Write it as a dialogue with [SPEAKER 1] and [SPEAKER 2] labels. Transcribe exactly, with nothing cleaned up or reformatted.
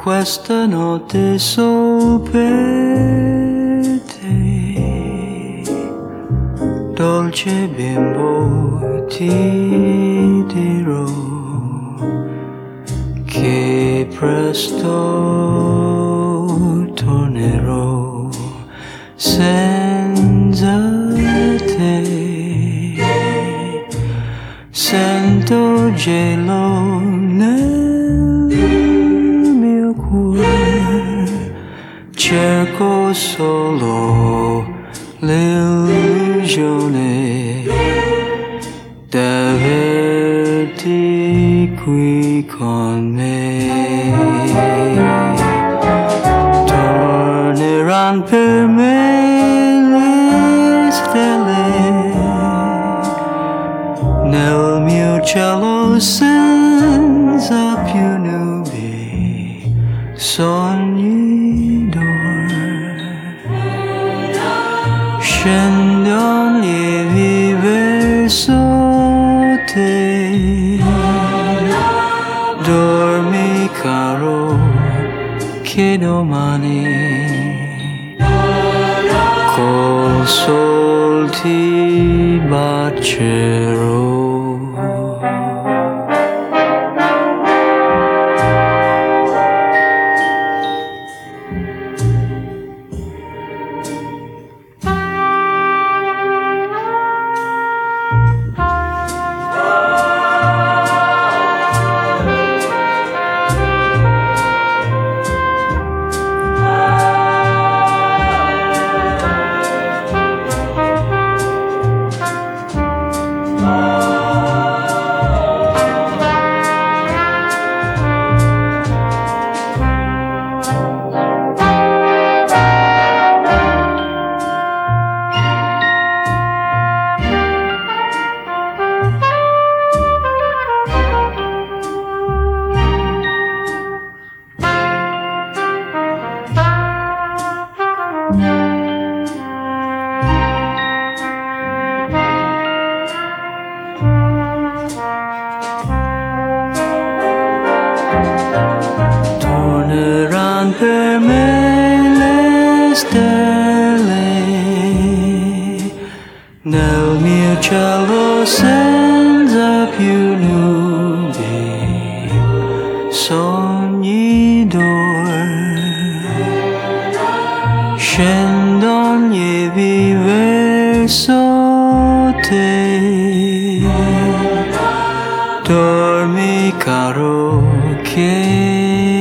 [SPEAKER 1] questa notte sol per te, dolce bimbo ti dirò che presto tornerò senza te. Sento gelo nel mio cuore, cerco solo l'illusione d'averti qui con me. Torneranno per me le stelle nel mio cielo senza più nubi, sogni d'or scendono lievi verso te. Dormi caro che domani col sol ti bacerò. Torneranno per me le stelle nel mio cielo senza più nubi, sogni d'or scendono lievi verso te. Dormi caro che